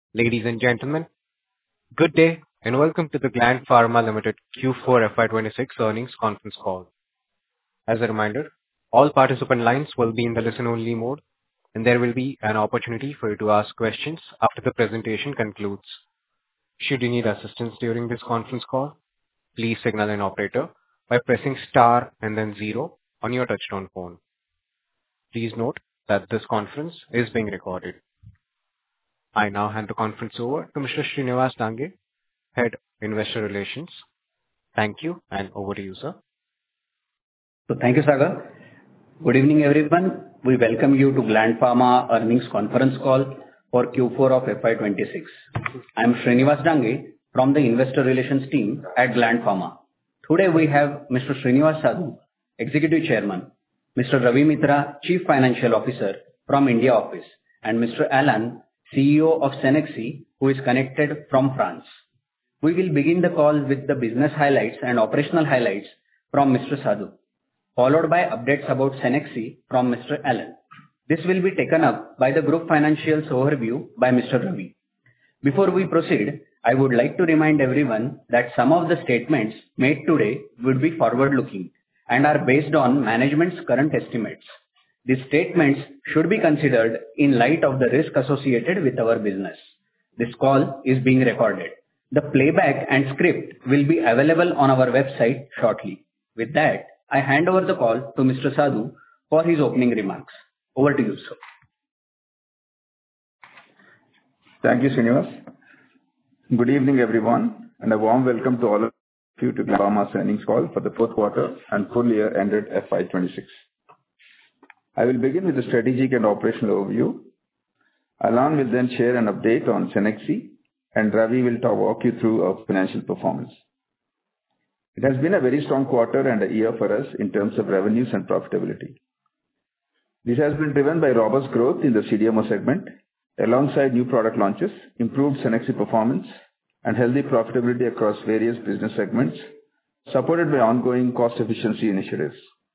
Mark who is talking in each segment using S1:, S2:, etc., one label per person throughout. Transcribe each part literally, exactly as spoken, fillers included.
S1: Ladies and gentlemen, good day and welcome to the Gland Pharma Limited Q four F Y twenty-six earnings conference call. As a reminder, all participant lines will be in the listen-only mode, and there will be an opportunity for you to ask questions after the presentation concludes. Should you need assistance during this conference call, please signal an operator by pressing star and then zero on your touchtone phone. Please note that this conference is being recorded. I now hand the conference over to Mister Srinivas Dange, Head Investor Relations. Thank you, and over to you, sir.
S2: So thank you, Sagar. Good evening, everyone. We welcome you to Gland Pharma earnings conference call for Q four of F Y twenty-six. I am Srinivas Dange from the Investor Relations team at Gland Pharma. Today we have Mister Srinivas Sadu, Executive Chairman, Mister Ravi Mitra, Chief Financial Officer from India office, and Mister Alain, C E O of Cenexi, who is connected from France. We will begin the call with the business highlights and operational highlights from Mister Sadu, followed by updates about Cenexi from Mister Alain. This will be taken up by the group financials overview by Mister Ravi. Before we proceed, I would like to remind everyone that some of the statements made today would be forward-looking and are based on management's current estimates. These statements should be considered in light of the risk associated with our business. This call is being recorded. The playback and script will be available on our website shortly. With that, I hand over the call to Mister Sadu for his opening remarks. Over to you, sir.
S3: Thank you, Srinivas. Good evening, everyone, and a warm welcome to all of you to Gland Pharma's earnings call for the fourth quarter and full year ended F Y twenty-six. I will begin with the strategic and operational overview. Alain will then share an update on Cenexi, and Ravi will talk, walk you through our financial performance. It has been a very strong quarter and a year for us in terms of revenues and profitability. This has been driven by robust growth in the C D M O segment, alongside new product launches, improved Cenexi performance, and healthy profitability across various business segments, supported by ongoing cost efficiency initiatives.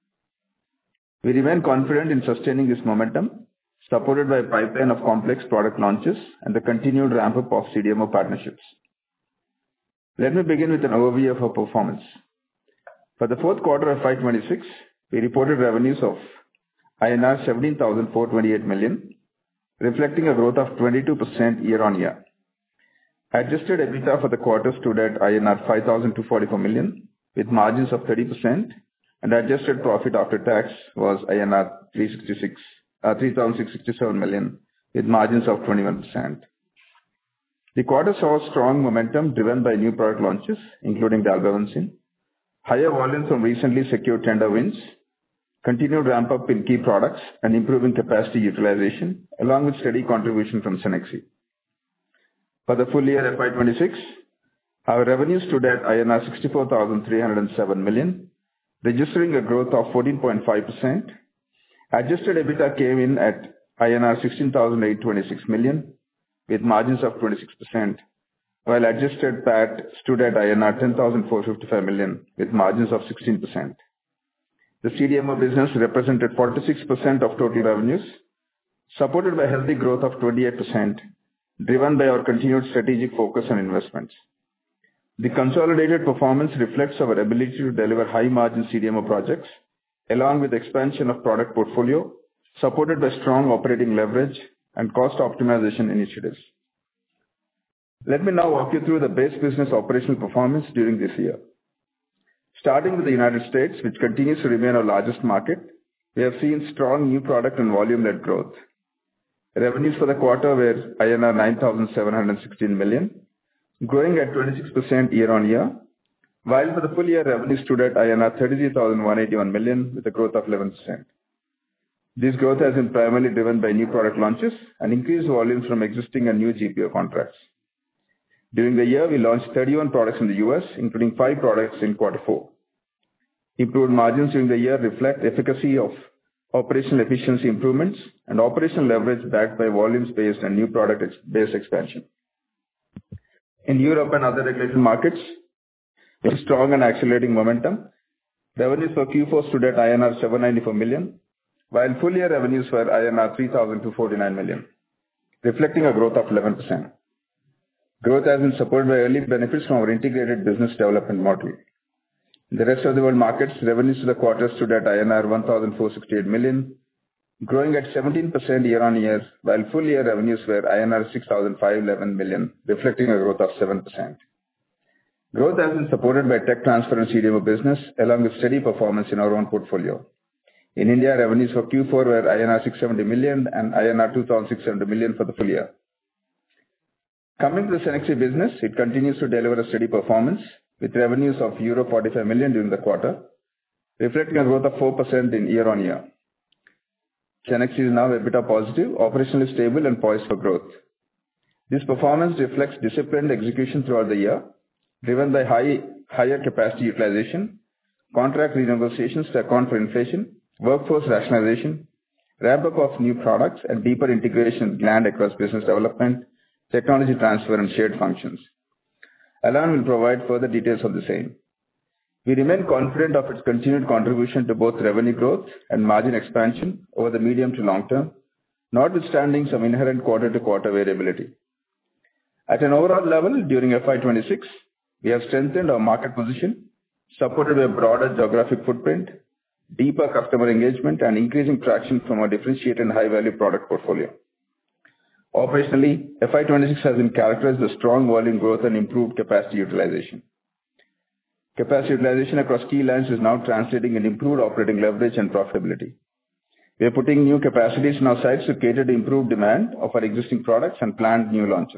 S3: We remain confident in sustaining this momentum, supported by a pipeline of complex product launches and the continued ramp-up of C D M O partnerships. Let me begin with an overview of our performance. For the fourth quarter of F Y twenty-six, we reported revenues of I N R seventeen thousand four hundred twenty-eight million, reflecting a growth of twenty-two percent year-on-year. Adjusted EBITDA for the quarter stood at I N R five thousand two hundred forty-four million, with margins of thirty percent, and adjusted profit after tax was I N R three thousand six hundred sixty-seven million, with margins of twenty-one percent. The quarter saw strong momentum driven by new product launches, including dalbavancin, higher volumes from recently secured tender wins, continued ramp-up in key products, and improving capacity utilization, along with steady contribution from Cenexi. For the full year F Y twenty-six, our revenues stood at I N R sixty-four thousand three hundred seven million, registering a growth of fourteen point five percent. Adjusted EBITDA came in at I N R sixteen thousand eight hundred twenty-six million, with margins of twenty-six percent, while adjusted P A T stood at I N R ten thousand four hundred fifty-five million, with margins of sixteen percent. The C D M O business represented forty-six percent of total revenues, supported by healthy growth of twenty-eight percent, driven by our continued strategic focus on investments. The consolidated performance reflects our ability to deliver high-margin C D M O projects, along with expansion of product portfolio, supported by strong operating leverage and cost optimization initiatives. Let me now walk you through the base business operational performance during this year. Starting with the United States, which continues to remain our largest market, we have seen strong new product and volume-led growth. Revenues for the quarter were I N R nine thousand seven hundred sixteen million, growing at twenty-six percent year-on-year, while for the full year revenues stood at I N R thirty-three thousand one hundred eighty-one million with a growth of eleven percent. This growth has been primarily driven by new product launches and increased volumes from existing and new G P O contracts. During the year, we launched thirty-one products in the U S, including five products in quarter four. Improved margins during the year reflect efficacy of operational efficiency improvements and operational leverage backed by volumes-based and new product-based expansion. In Europe and other regulated markets, with strong and accelerating momentum, revenues for Q four stood at I N R seven hundred ninety-four million, while full year revenues were I N R three thousand two hundred forty-nine million, reflecting a growth of eleven percent. Growth has been supported by early benefits from our integrated business development model. In the rest of the world markets, revenues for the quarter stood at I N R one thousand four hundred sixty-eight million, growing at seventeen percent year-on-year, while full-year revenues were I N R six thousand five hundred eleven million, reflecting a growth of seven percent. Growth has been supported by tech transfer and C D M O business, along with steady performance in our own portfolio. In India, revenues for Q four were I N R six hundred seventy million and I N R two thousand six hundred million for the full year. Coming to the Cenexi business, it continues to deliver a steady performance, with revenues of euro forty-five million during the quarter, reflecting a growth of four percent in year-on-year. Cenexi is now EBITDA positive, operationally stable and poised for growth. This performance reflects disciplined execution throughout the year, driven by high, higher capacity utilization, contract renegotiations to account for inflation, workforce rationalization, ramp-up of new products, and deeper integration with Gland across business development, technology transfer, and shared functions. Alain will provide further details of the same. We remain confident of its continued contribution to both revenue growth and margin expansion over the medium to long term, notwithstanding some inherent quarter-to-quarter variability. At an overall level, during F Y twenty-six, we have strengthened our market position, supported by a broader geographic footprint, deeper customer engagement, and increasing traction from our differentiated and high-value product portfolio. Operationally, F Y twenty-six has been characterized by strong volume growth and improved capacity utilization. Capacity utilization across key lines is now translating in improved operating leverage and profitability. We are putting new capacities in our sites to cater to improved demand of our existing products and planned new launches.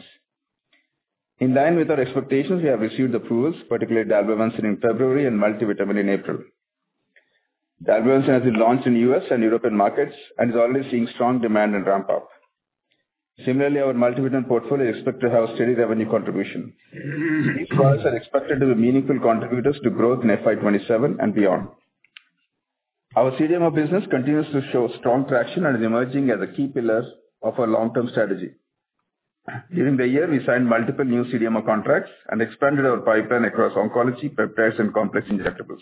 S3: In line with our expectations, we have received approvals, particularly dalbavancin in February and multivitamin in April. Dalbavancin has been launched in U S and European markets and is already seeing strong demand and ramp up. Similarly, our multivitamin portfolio is expected to have a steady revenue contribution. These products are expected to be meaningful contributors to growth in F Y twenty-seven and beyond. Our C D M O business continues to show strong traction and is emerging as a key pillar of our long-term strategy. During the year, we signed multiple new C D M O contracts and expanded our pipeline across oncology, peptides, and complex injectables.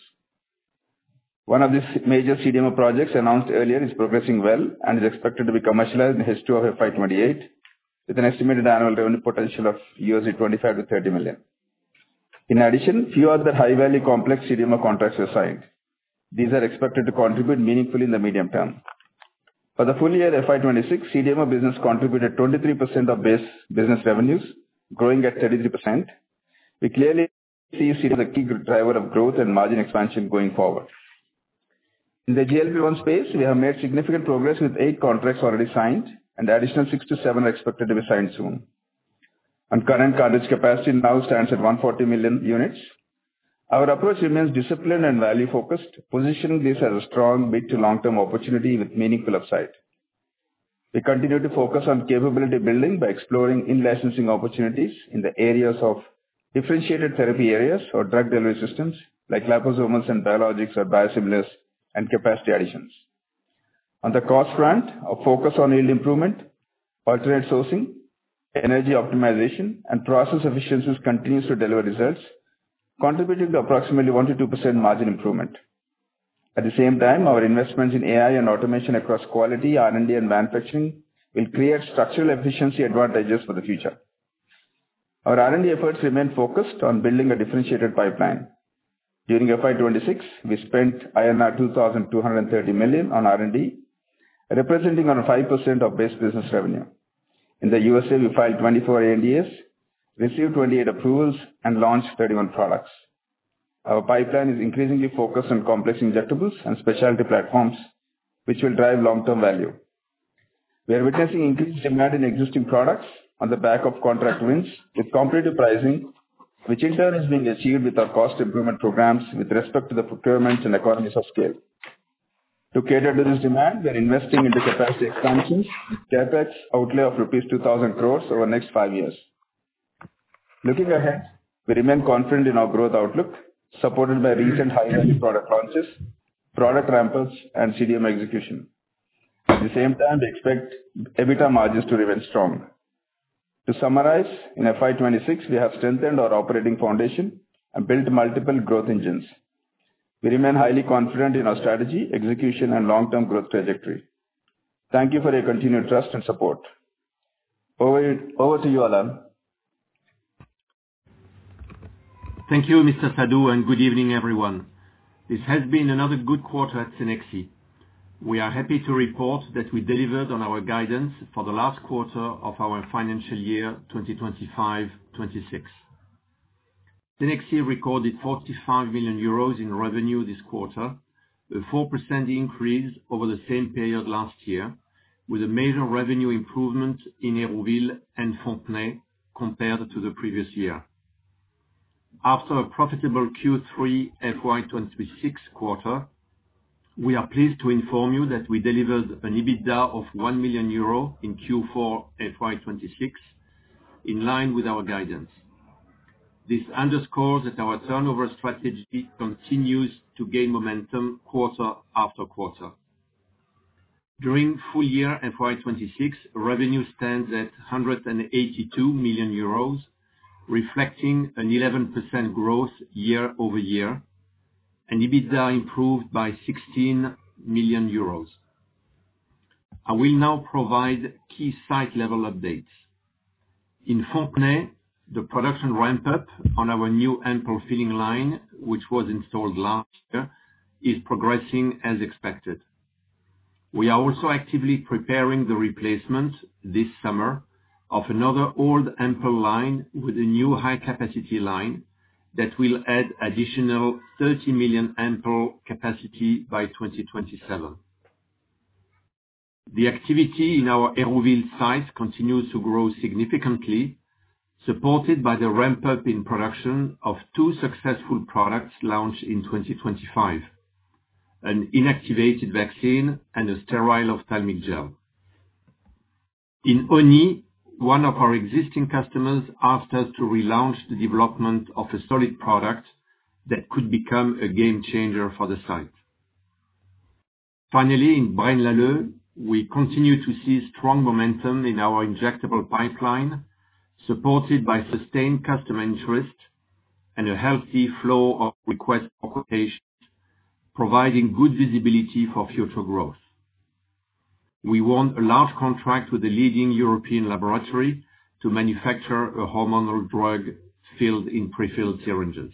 S3: One of these major C D M O projects announced earlier is progressing well and is expected to be commercialized in H two of F Y twenty-eight with an estimated annual revenue potential of U S D twenty-five to thirty million. In addition, few other high-value complex C D M O contracts were signed. These are expected to contribute meaningfully in the medium term. For the full year F Y twenty-six, C D M O business contributed twenty-three percent of base business revenues, growing at thirty-three percent. We clearly see C D M O as a key driver of growth and margin expansion going forward. In the G L P one space, we have made significant progress with eight contracts already signed, and additional six to seven are expected to be signed soon. And current cartridge capacity now stands at one hundred forty million units. Our approach remains disciplined and value-focused, positioning this as a strong mid to long-term opportunity with meaningful upside. We continue to focus on capability building by exploring in-licensing opportunities in the areas of differentiated therapy areas or drug delivery systems like liposomals and biologics or biosimilars, and capacity additions. On the cost front, our focus on yield improvement, alternate sourcing, energy optimization, and process efficiencies continues to deliver results, contributing to approximately one to two percent margin improvement. At the same time, our investments in A I and automation across quality, R and D, and manufacturing will create structural efficiency advantages for the future. Our R and D efforts remain focused on building a differentiated pipeline. During F Y twenty-six, we spent I N R two thousand two hundred thirty million on R and D, representing on five percent of base business revenue. In the U S A, we filed twenty-four A N D As, received twenty-eight approvals, and launched thirty-one products. Our pipeline is increasingly focused on complex injectables and specialty platforms, which will drive long-term value. We are witnessing increased demand in existing products on the back of contract wins with competitive pricing, which in turn is being achieved with our cost improvement programs with respect to the procurements and economies of scale. To cater to this demand, we are investing into capacity expansions with capex outlay of rupees two thousand crores over the next five years. Looking ahead, we remain confident in our growth outlook, supported by recent high-value product launches, product ramp-ups, and C D M O execution. At the same time, we expect EBITDA margins to remain strong. To summarize, in F Y twenty-six, we have strengthened our operating foundation and built multiple growth engines. We remain highly confident in our strategy, execution, and long-term growth trajectory. Thank you for your continued trust and support. Over, over to you, Alain.
S4: Thank you, Mister Sadhu, and good evening, everyone. This has been another good quarter at Cenexi. We are happy to report that we delivered on our guidance for the last quarter of our financial year twenty twenty-five twenty-six. Cenexi recorded forty-five million euros in revenue this quarter, a four percent increase over the same period last year, with a major revenue improvement in Hérouville and Fontenay compared to the previous year. After a profitable Q three F Y twenty-six quarter, we are pleased to inform you that we delivered an EBITDA of one million euro in Q four F Y twenty-six, in line with our guidance. This underscores that our turnover strategy continues to gain momentum quarter after quarter. During full year F Y twenty-six, revenue stands at one hundred eighty-two million euros, reflecting an eleven percent growth year-over-year, and EBITDA improved by sixteen million euros. I will now provide key site-level updates. In Fontenay, the production ramp-up on our new ampoule filling line, which was installed last year, is progressing as expected. We are also actively preparing the replacement this summer of another old ampoule line with a new high-capacity line that will add additional thirty million ampoule capacity by twenty twenty-seven. The activity in our Hérouville site continues to grow significantly, supported by the ramp-up in production of two successful products launched in twenty twenty-five, an inactivated vaccine and a sterile ophthalmic gel. In Osny, one of our existing customers asked us to relaunch the development of a solid product that could become a game changer for the site. Finally, in Braine-l'Alleud, we continue to see strong momentum in our injectable pipeline, supported by sustained customer interest and a healthy flow of requests for quotations, providing good visibility for future growth. We won a large contract with a leading European laboratory to manufacture a hormonal drug filled in prefilled syringes.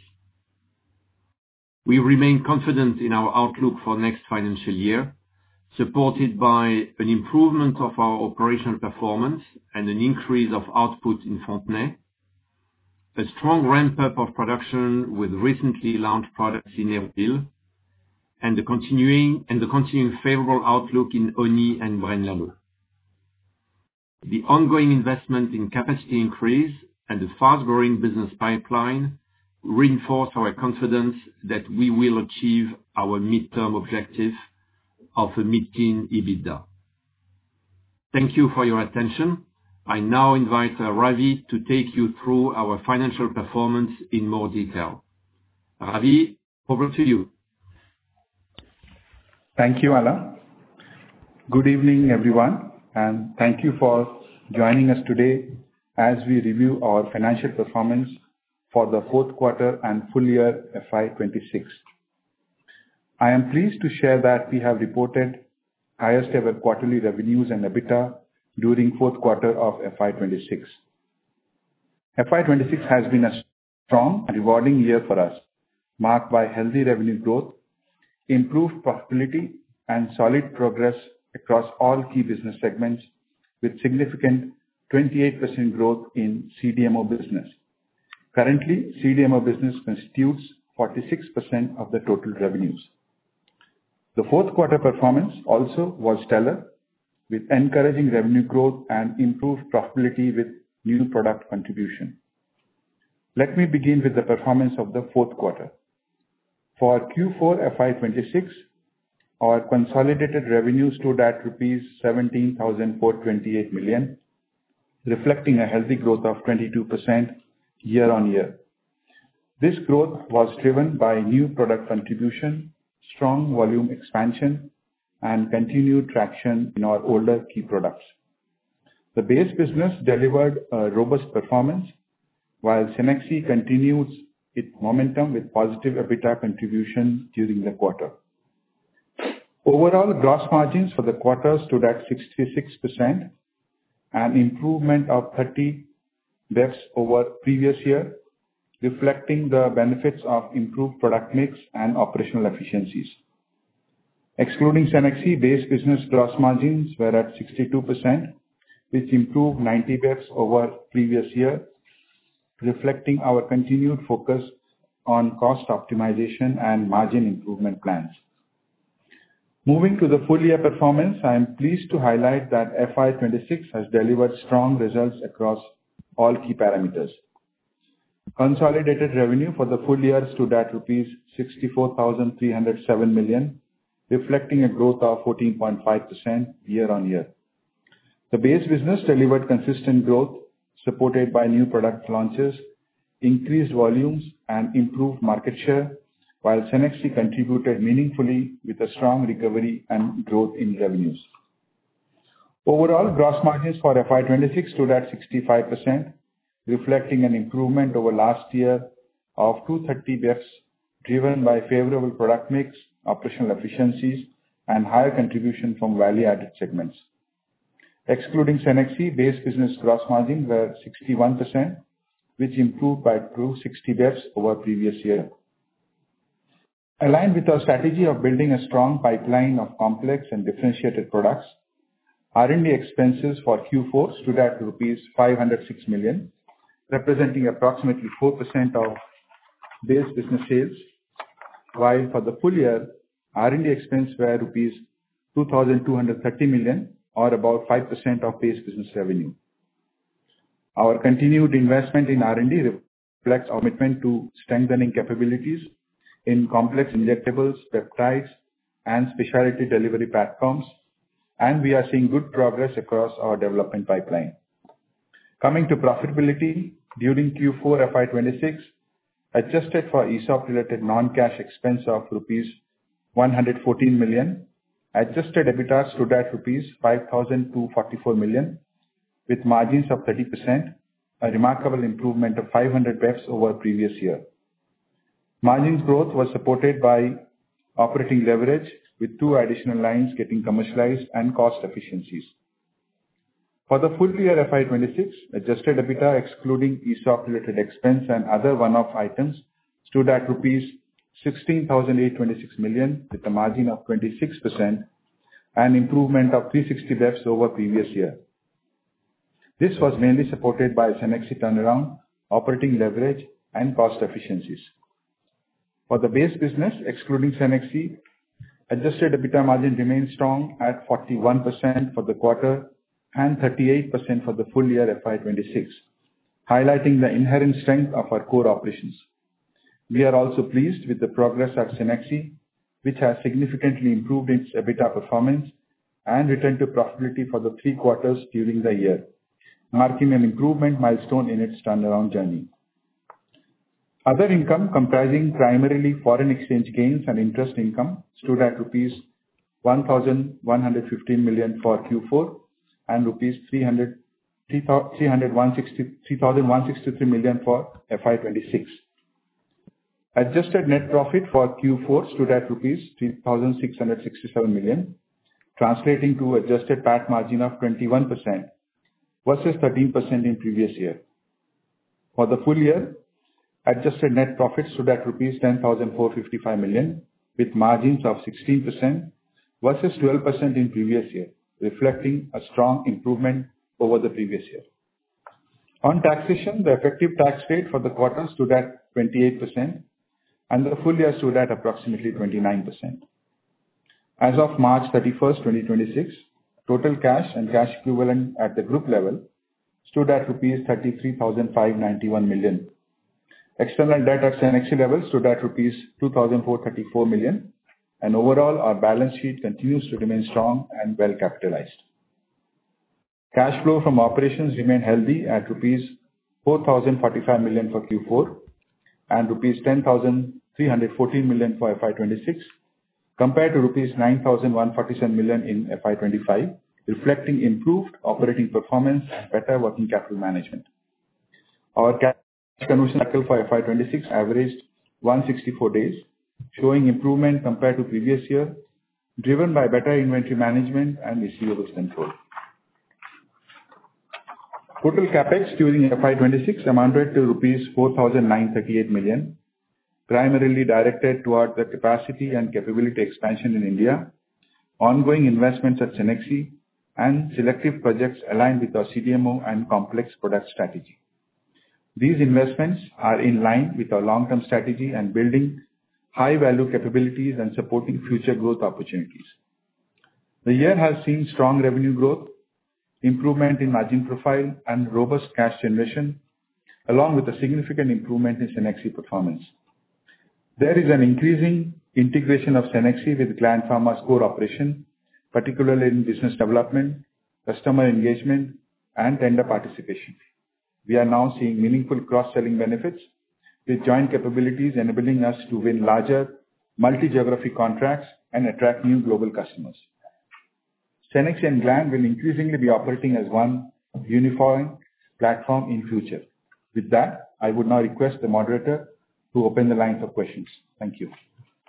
S4: We remain confident in our outlook for next financial year, supported by an improvement of our operational performance and an increase of output in Fontenay, a strong ramp-up of production with recently launched products in Hérouville, and the continuing and the continuing favorable outlook in Osny and Braine-l'Alleud. The ongoing investment in capacity increase and the fast-growing business pipeline reinforce our confidence that we will achieve our midterm objective of a mid-teen EBITDA. Thank you for your attention. I now invite uh, Ravi to take you through our financial performance in more detail. Ravi, over to you.
S5: Thank you, Alain. Good evening, everyone, and thank you for joining us today as we review our financial performance for the fourth quarter and full year F Y twenty-six. I am pleased to share that we have reported highest ever quarterly revenues and EBITDA during fourth quarter of F Y twenty-six. F Y twenty-six has been a strong and rewarding year for us, marked by healthy revenue growth, improved profitability, and solid progress across all key business segments, with significant twenty-eight percent growth in C D M O business. Currently, C D M O business constitutes forty-six percent of the total revenues. The fourth quarter performance also was stellar, with encouraging revenue growth and improved profitability with new product contribution. Let me begin with the performance of the fourth quarter. For Q four F Y twenty-six, our consolidated revenue stood at rupees seventeen thousand four hundred twenty-eight million, reflecting a healthy growth of twenty-two percent year-on-year. This growth was driven by new product contribution, strong volume expansion, and continued traction in our older key products. The base business delivered a robust performance, while Cenexi continues its momentum with positive EBITDA contribution during the quarter. Overall, gross margins for the quarter stood at sixty-six percent, an improvement of thirty basis points over previous year, reflecting the benefits of improved product mix and operational efficiencies. Excluding Cenexi, base business gross margins were at sixty-two percent, which improved ninety basis points over previous year, reflecting our continued focus on cost optimization and margin improvement plans. Moving to the full year performance, I am pleased to highlight that F Y twenty-six has delivered strong results across all key parameters. Consolidated revenue for the full year stood at rupees sixty-four thousand three hundred seven million, reflecting a growth of fourteen point five percent year-on-year. The base business delivered consistent growth, supported by new product launches, increased volumes, and improved market share, while Cenexi contributed meaningfully with a strong recovery and growth in revenues. Overall, gross margins for F Y twenty-six stood at sixty-five percent, reflecting an improvement over last year of two hundred thirty basis points, driven by favorable product mix, operational efficiencies, and higher contribution from value-added segments. Excluding Cenexi, base business gross margin were sixty-one percent, which improved by two hundred sixty basis points over previous year. Aligned with our strategy of building a strong pipeline of complex and differentiated products, R and D expenses for Q four stood at rupees five hundred six million, representing approximately four percent of base business sales, while for the full year, R and D expense were rupees two thousand two hundred thirty million, or about five percent of base business revenue. Our continued investment in R and D reflects our commitment to strengthening capabilities in complex injectables, peptides, and specialty delivery platforms, and we are seeing good progress across our development pipeline. Coming to profitability, during Q four F Y twenty-six, adjusted for E S O P-related non-cash expense of rupees one hundred fourteen million, adjusted EBITDA stood at rupees five thousand two hundred forty-four million, with margins of thirty percent, a remarkable improvement of five hundred basis points over previous year. Margins growth was supported by operating leverage, with two additional lines getting commercialized and cost efficiencies. For the full year F Y twenty-six, adjusted EBITDA excluding E S O P-related expense and other one-off items stood at rupees sixteen thousand eight hundred twenty-six million, with a margin of twenty-six percent, an improvement of three hundred sixty basis points over previous year. This was mainly supported by Cenexi turnaround, operating leverage, and cost efficiencies. For the base business, excluding Cenexi, adjusted EBITDA margin remained strong at forty-one percent for the quarter and thirty-eight percent for the full year F Y twenty-six, highlighting the inherent strength of our core operations. We are also pleased with the progress at Cenexi, which has significantly improved its EBITDA performance and returned to profitability for the three quarters during the year, marking an improvement milestone in its turnaround journey. Other income, comprising primarily foreign exchange gains and interest income, stood at rupees one thousand one hundred fifteen million for Q four and rupees three thousand one hundred sixty-three million for F Y twenty-six. Adjusted net profit for Q four stood at rupees three thousand six hundred sixty-seven million, translating to adjusted P A T margin of twenty-one percent versus thirteen percent in previous year. For the full year, adjusted net profit stood at rupees ten thousand four hundred fifty-five million, with margins of sixteen percent versus twelve percent in previous year, reflecting a strong improvement over the previous year. On taxation, the effective tax rate for the quarter stood at twenty-eight percent, and the full year stood at approximately twenty-nine percent. As of March thirty-first, twenty twenty-six, total cash and cash equivalent at the group level stood at rupees thirty-three thousand five hundred ninety-one million. External debt at Cenexi level stood at rupees two thousand four hundred thirty-four million, and overall, our balance sheet continues to remain strong and well capitalized. Cash flow from operations remained healthy at rupees four thousand forty-five million for Q four and rupees ten thousand three hundred fourteen million for F Y twenty-six, compared to rupees nine thousand one hundred forty-seven million in F Y twenty-five, reflecting improved operating performance and better working capital management. Our cash conversion cycle for F Y twenty-six averaged one hundred sixty-four days, showing improvement compared to previous year, driven by better inventory management and receivables control. Total CapEx during F Y twenty-six amounted to rupees four thousand nine hundred thirty-eight million, primarily directed toward the capacity and capability expansion in India, ongoing investments at Cenexi, and selective projects aligned with our C D M O and complex product strategy. These investments are in line with our long-term strategy and building high-value capabilities and supporting future growth opportunities. The year has seen strong revenue growth, improvement in margin profile, and robust cash generation, along with a significant improvement in Cenexi performance. There is an increasing integration of Cenexi with Gland Pharma's core operation, particularly in business development, customer engagement, and tender participation. We are now seeing meaningful cross-selling benefits with joint capabilities enabling us to win larger multi-geography contracts and attract new global customers. Cenexi and Gland will increasingly be operating as one unifying platform in future. With that, I would now request the moderator to open the line for questions. Thank you.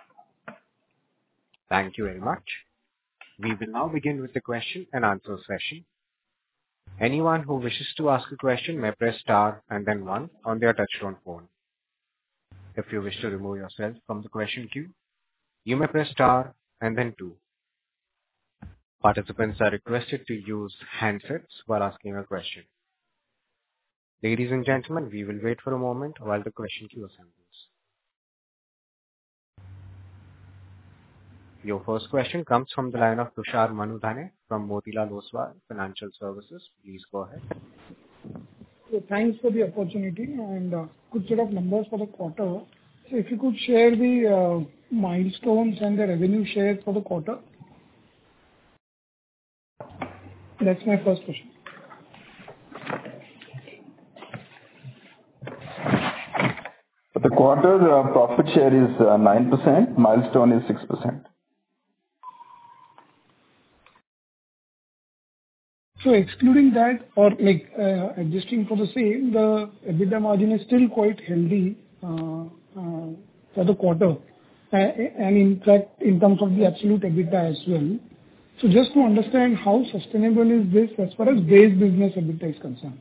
S1: Thank you very much. We will now begin with the question and answer session. Anyone who wishes to ask a question may press star and then one on their touchtone phone. If you wish to remove yourself from the question queue, you may press star and then two. Participants are requested to use handsets while asking a question. Ladies and gentlemen, we will wait for a moment while the question queue assembles. Your first question comes from the line of Tushar Manudhane from Motilal Oswal Financial Services. Please go ahead.
S6: So thanks for the opportunity and uh, good set of numbers for the quarter. So if you could share the uh, milestones and the revenue share for the quarter. That's my first question.
S3: For the quarter, uh, profit share is uh, nine percent, milestone is six percent.
S6: So excluding that or like uh, adjusting for the same, the EBITDA margin is still quite healthy uh, uh, for the quarter. Uh, and in fact, in terms of the absolute EBITDA as well. So just to understand how sustainable is this as far as base business EBITDA is concerned?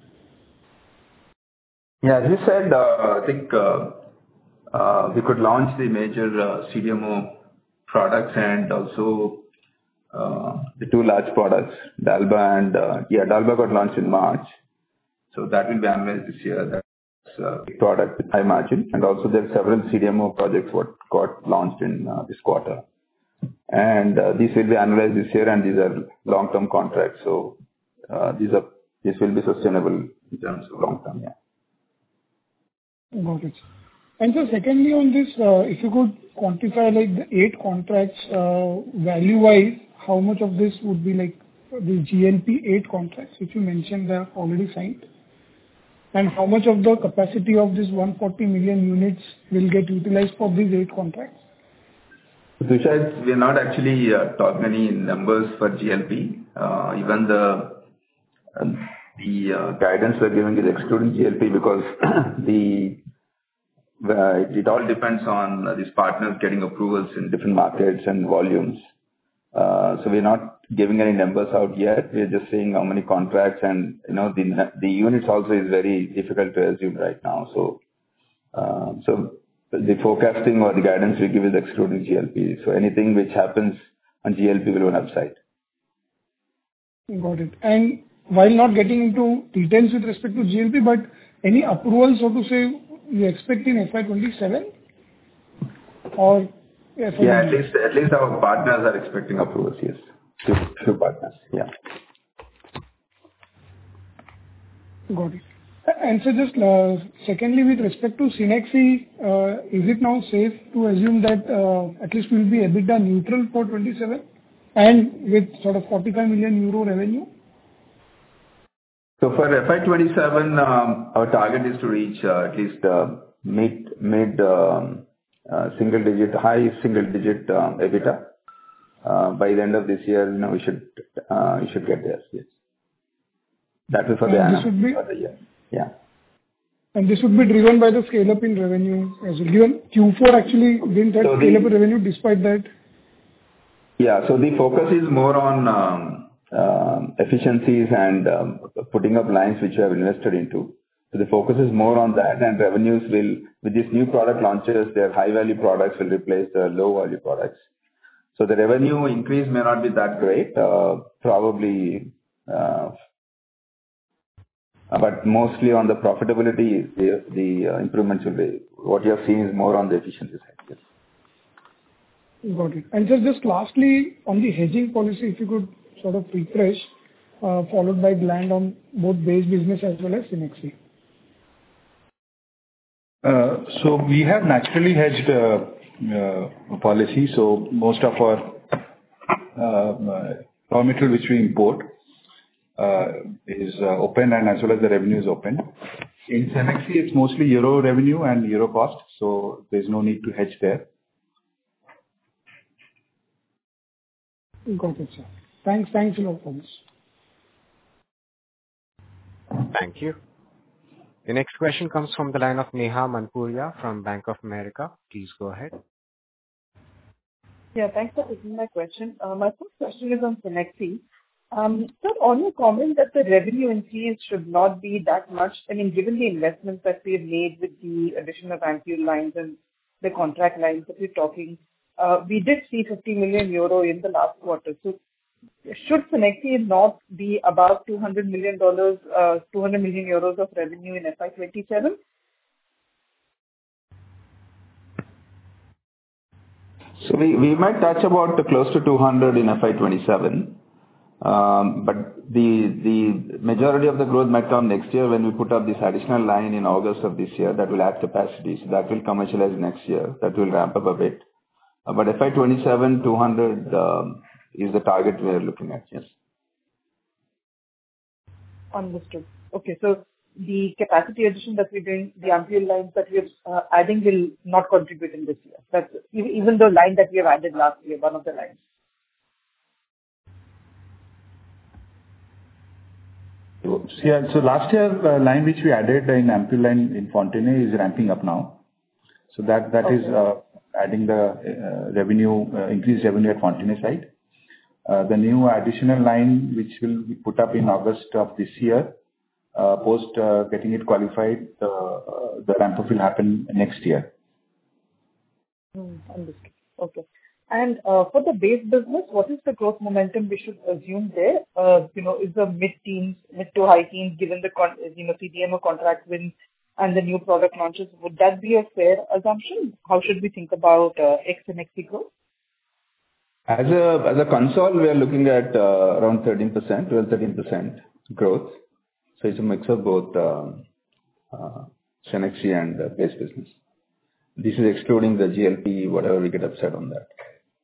S3: Yeah, as you said, uh, I think uh, uh, we could launch the major uh, C D M O products and also uh, the two large products, Dalba and, uh, yeah, Dalba got launched in March. So that will be analyzed this year. That's a big product with high margin. And also there are several C D M O projects what got launched in uh, this quarter. And uh, these will be analyzed this year, and these are long-term contracts. So uh, these are this will be sustainable in terms of long-term. Yeah.
S6: Got it. And so secondly, on this, uh, if you could quantify like the eight contracts uh, value-wise, how much of this would be like the G L P eight contracts, which you mentioned they are already signed, and how much of the capacity of this one hundred forty million units will get utilized for these eight contracts?
S3: Tushar, we are not actually uh, talking any numbers for G L P. Uh, even the uh, the uh, guidance we are giving is excluding G L P because the uh, it all depends on uh, these partners getting approvals in different markets and volumes. Uh, so we are not giving any numbers out yet. We are just saying how many contracts, and you know the the units also is very difficult to assume right now. So uh, so. The forecasting or the guidance we give is excluding G L P. So anything which happens on G L P will be on upside.
S6: Got it. And while not getting into details with respect to G L P, but any approval, so to say, you expect in F Y twenty-seven or F Y?
S3: Yeah, at least at least our partners are expecting approvals. Yes, few, few partners. Yeah.
S6: Got it. And so just uh, secondly, with respect to Cenexi, uh, is it now safe to assume that uh, at least we will be EBITDA neutral for twenty-seven and with sort of forty-five million euro revenue?
S3: So for F Y twenty-seven, um, our target is to reach uh, at least uh, mid mid um, uh, single digit, high single digit um, EBITDA. Uh, by the end of this year, you know, we should uh, we should get there. Yes, that is for the,
S6: this would be,
S3: for the year. Yeah.
S6: And this would be driven by the scale up in revenue as well. Given Q four actually didn't have
S3: so
S6: scale
S3: the,
S6: up in revenue despite that.
S3: Yeah. So the focus is more on um, um, efficiencies and um, putting up lines which we have invested into. So the focus is more on that, and revenues will, with these new product launches, their high-value products will replace the low-value products. So the revenue increase may not be that great, uh, probably, uh, but mostly on the profitability, the, the uh, improvements will be, what you have seen is more on the efficiency side. Yes.
S6: Got it. And just, just lastly, on the hedging policy, if you could sort of refresh, uh, followed by Gland on both base business as well as Cenexi.
S5: Uh, So we have naturally hedged uh, uh, policy. So most of our uh, raw material which we import uh, is uh, open, and as well as the revenue is open. In Cenexi, it's mostly euro revenue and euro cost, so there's no need to hedge there.
S6: Got it, sir. Thanks. Thanks a lot for this.
S1: Thank you. The next question comes from the line of Neha Manpuria from Bank of America. Please go ahead.
S7: Yeah, thanks for taking my question. Uh, My first question is on Cenexi. Um, Sir, on your comment that the revenue increase should not be that much, I mean, given the investments that we've made with the addition of ampule lines and the contract lines that we're talking, uh, we did see fifty million euro in the last quarter. So should Cenexi not be above two hundred million dollars, uh, two hundred million euros of revenue in F Y twenty-seven?
S3: So we, we might touch about close to two hundred in F Y twenty-seven. Um, but the the majority of the growth might come next year when we put up this additional line in August of this year that will add capacity. So that will commercialize next year. That will ramp up a bit. Uh, but F Y twenty-seven, two hundred um, is the target we are looking at, yes.
S7: Understood. Okay, so the capacity addition that we're doing, the ampule lines that we're uh, adding will not contribute in this year. That's even the line that we have added last year, one of the lines.
S5: So, yeah, so last year, uh, line which we added in ampule line in Fontenay is ramping up now. So that, that
S7: Okay.
S5: is uh, adding the uh, revenue, uh, increased revenue at Fontenay side. Uh, the new additional line which will be put up in August of this year, uh, post uh, getting it qualified, uh, uh, the ramp up will happen next year.
S7: Hmm, understood. Okay. And uh, for the base business, what is the growth momentum we should assume there? Uh, you know, is the mid-teens, mid to high teens, given the con- you know C D M O contract wins and the new product launches, would that be a fair assumption? How should we think about uh, X and X growth?
S3: As a as a console, we are looking at uh, around thirteen percent, twelve, thirteen percent growth. So it's a mix of both um, uh, Cenexi and uh, base business. This is excluding the G L P, whatever we get upside on that.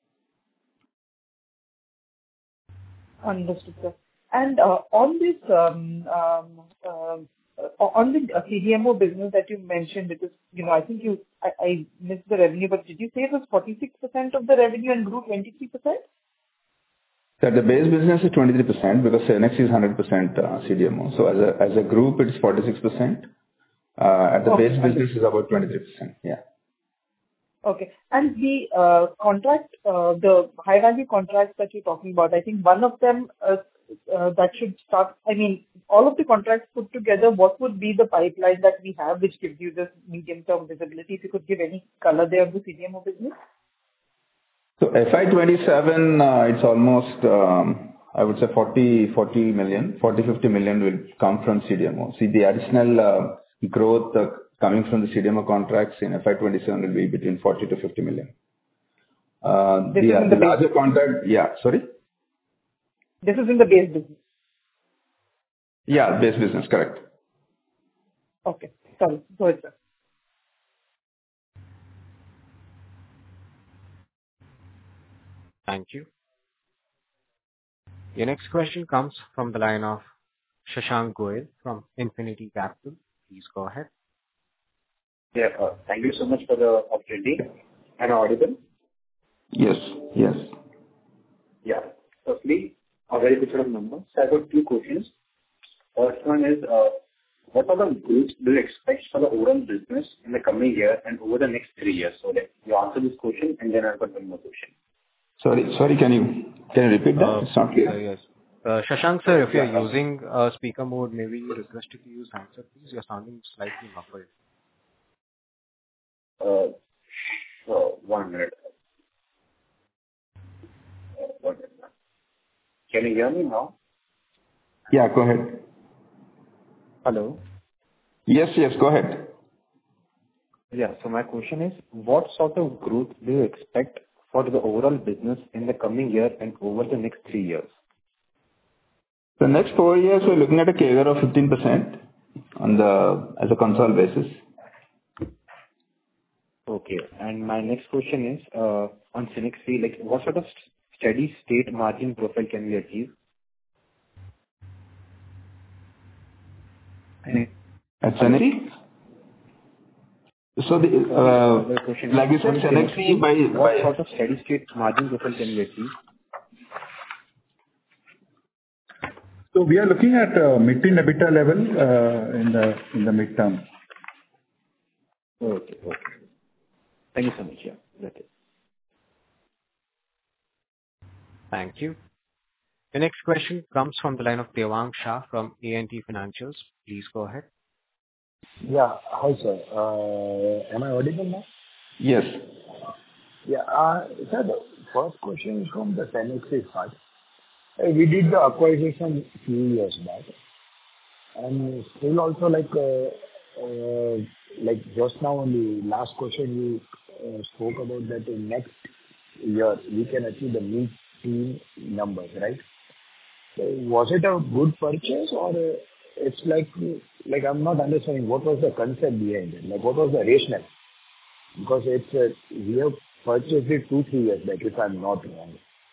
S7: Understood, sir. And uh, on this, um, um, uh, on the uh, C D M O business that you mentioned, it is, you know, I think you, I, I missed the revenue, but did you say it was forty-six percent of the revenue and grew twenty-three percent?
S3: So the base business is twenty-three percent because Cenexi is one hundred percent uh, C D M O. So as a as a group, it's forty-six percent. Uh, at the
S7: Okay,
S3: base business is about twenty-three percent. Yeah.
S7: Okay. And the uh, contract, uh, the high-value contracts that you're talking about, I think one of them uh, uh, that should start, I mean, all of the contracts put together, what would be the pipeline that we have which gives you this medium-term visibility? If you could give any color there of the C D M O business.
S3: So F Y twenty-seven, uh, it's almost, um, I would say forty, forty million, forty, fifty million will come from C D M O. See, the additional uh, growth uh, coming from the C D M O contracts in F Y twenty-seven will be between forty to fifty million. Uh,
S7: This
S3: the,
S7: is in
S3: the
S7: the base.
S3: larger contract, yeah, sorry?
S7: This is in the base business.
S3: Yeah, base business, correct.
S7: Okay. Sorry. Go ahead, sir.
S1: Thank you. Your next question comes from the line of Shashank Goyal from Infinity Capital. Please go ahead.
S8: Yeah, uh, thank you so much for the opportunity. Am I audible?
S3: Yes, yes.
S8: Yeah. Firstly, a very good set of numbers. So I've got two questions. First one is, uh, what are the growth do you expect for the overall business in the coming year and over the next three years? So like, you answer this question and then I've got one more question.
S3: Sorry, sorry, can you, can you repeat that?
S1: Uh,
S3: It's not clear.
S1: uh, yes. Uh, Shashank sir, if you're using uh, speaker mode, maybe you request you to use handset, please. You're sounding slightly muffled.
S8: Uh, so one minute. Uh, one minute. Can you hear me now?
S3: Yeah, go ahead.
S8: Hello.
S3: Yes, yes, go ahead.
S8: Yeah. So my question is, what sort of growth do you expect for the overall business in the coming year and over the next three years?
S3: The next four years, we're looking at a C A G R of fifteen percent on the, as a consolidated basis.
S8: Okay. And my next question is, uh, on Cenexi, like, what sort of steady state margin profile can we achieve?
S3: At Cenexi? So the, uh,
S8: The question
S3: like you said,
S8: on
S3: Cenexi by,
S8: what
S3: by...
S8: sort of steady state margin profile can we achieve?
S5: So we are looking at uh, mid-teen EBITDA level uh, in the in the midterm.
S8: Okay. Okay. Thank you so much. Yeah, that's it.
S1: Thank you. The next question comes from the line of Devang Shah from A N T Financials. Please go ahead.
S9: Yeah. Hi, sir. Uh, Am I audible now?
S3: Yes.
S9: Yeah. uh, Sir, the first question is from the Cenexi part. Uh, We did the acquisition few years back, and still also like, uh, uh, like just now on the last question, you uh, spoke about that in next year, we can achieve the mid-teen numbers, right? So was it a good purchase or uh, it's like, like I'm not understanding what was the concept behind it? Like, what was the rationale? Because it's, uh, we have purchased it two, three years back, if I'm not wrong.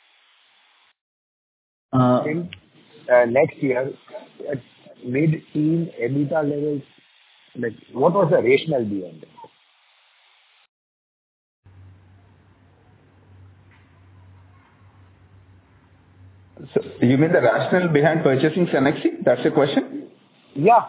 S3: Uh,
S9: In uh, next year, at mid-teen EBITDA levels, like, what was the rationale behind it?
S3: So you mean the rationale behind purchasing Cenexi? That's the question?
S9: Yeah.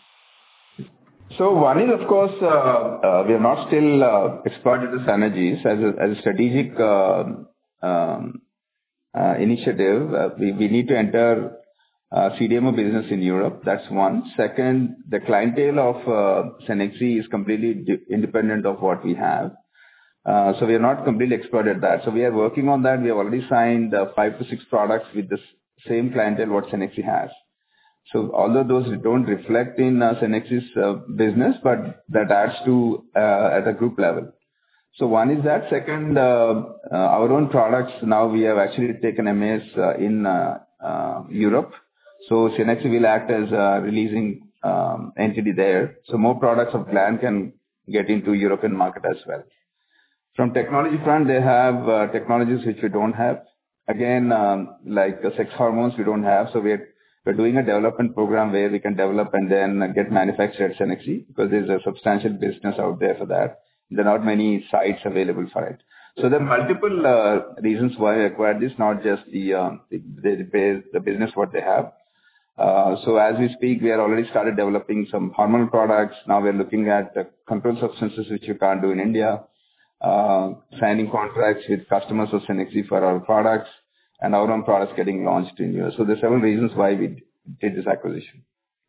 S3: So one is, of course, uh, uh, we have not still uh, exploited the synergies as a, as a strategic uh, um, uh, initiative. Uh, we, we need to enter uh, C D M O business in Europe. That's one. Second, the clientele of uh, Cenexi is completely di- independent of what we have. Uh, so we have not completely exploited that. So we are working on that. We have already signed uh, five to six products with the s- same clientele what Cenexi has. So although those don't reflect in uh, Cenexi's uh, business, but that adds to uh, at a group level. So one is that. Second, uh, uh, our own products, now we have actually taken M A S uh, in uh, uh, Europe. So Cenexi will act as a releasing um, entity there. So more products of Gland can get into European market as well. From technology front, they have uh, technologies which we don't have. Again, um, like uh, sex hormones we don't have. So we're, we're doing a development program where we can develop and then uh, get manufactured at Cenexi because there's a substantial business out there for that. There are not many sites available for it. So there are multiple uh, reasons why we acquired this, not just the, um, the, the, the business what they have. Uh, so as we speak, we have already started developing some hormonal products. Now we're looking at uh, controlled substances which you can't do in India. Uh, signing contracts with customers of Cenexi for our products and our own products getting launched in U S. So there are several reasons why we did this acquisition.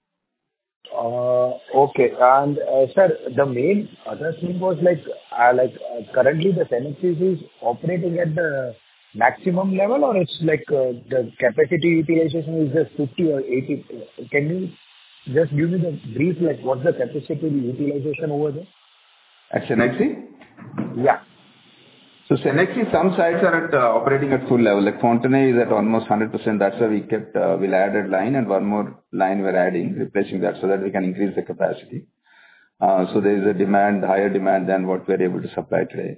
S9: Uh, Okay. And, uh, sir, the main other thing was like, uh, like, uh, currently the Cenexi is operating at the maximum level, or it's like, uh, the capacity utilization is just fifty or eighty? Can you just give me the brief, like, what's the capacity utilization over there?
S3: At Cenexi?
S9: Yeah.
S3: So Cenexi, some sites are at, uh, operating at full level. Like Fontenay is at almost one hundred percent. That's why we kept, uh, we'll add a line and one more line we're adding, replacing that so that we can increase the capacity. Uh, so there is a demand, higher demand than what we're able to supply today.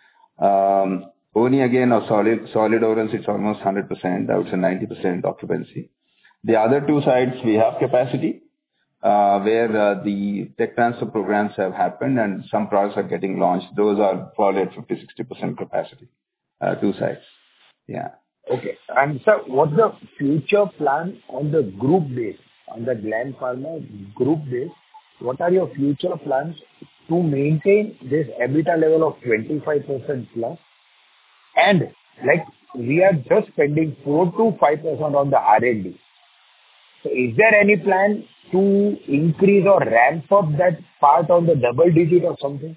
S3: Um, Oni again, or solid, solid orals, it's almost one hundred percent. I would say ninety percent occupancy. The other two sites, we have capacity. Uh, where uh, the tech transfer programs have happened and some products are getting launched. Those are probably at fifty to sixty percent capacity, uh, two sites. Yeah.
S9: Okay. And sir, what's the future plan on the group base, on the Gland Pharma group base? What are your future plans to maintain this EBITDA level of twenty-five percent plus? And like we are just spending four to five percent on the R and D. So is there any plan to increase or ramp up that part on the double digit or something?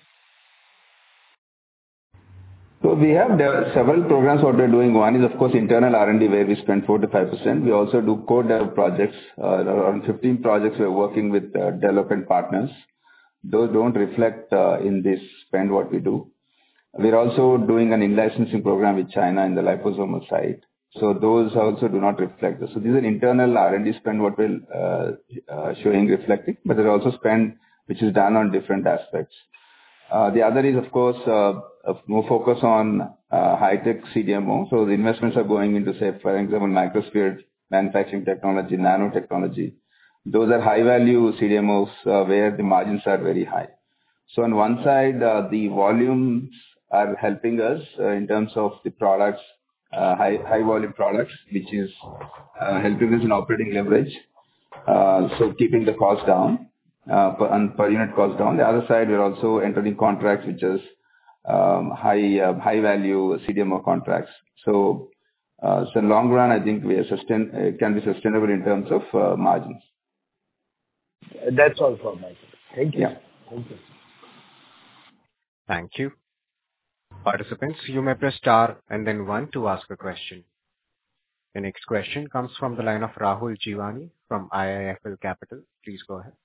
S3: So we have de- several programs what we're doing. One is, of course, internal R and D, where we spend four to five percent. We also do co-dev projects. Uh, around fifteen projects we're working with uh, development partners. Those don't reflect uh, in this spend what we do. We're also doing an in-licensing program with China in the liposomal side. So those also do not reflect this. So these are internal R and D spend what we're uh, uh, showing reflecting, but there's also spend which is done on different aspects. Uh, the other is, of course, uh, of more focus on uh, high-tech C D M O. So the investments are going into, say, for example, microsphere manufacturing technology, nanotechnology. Those are high-value C D M Os uh, where the margins are very high. So on one side, uh, the volumes are helping us uh, in terms of the products, uh, high high volume products, which is uh, helping us in operating leverage. Uh, so keeping the cost down, uh, per, and per unit cost down. The other side, we're also entering contracts which is um, high uh, high value C D M O contracts. So, uh, so in long run, I think we are sustain uh, can be sustainable in terms of uh, margins.
S9: That's all from my side. Thank you.
S3: Yeah.
S9: Thank you.
S1: Thank you. Participants, you may press star and then one to ask a question. The next question comes from the line of Rahul Jeewani from I I F L Capital. Please go ahead.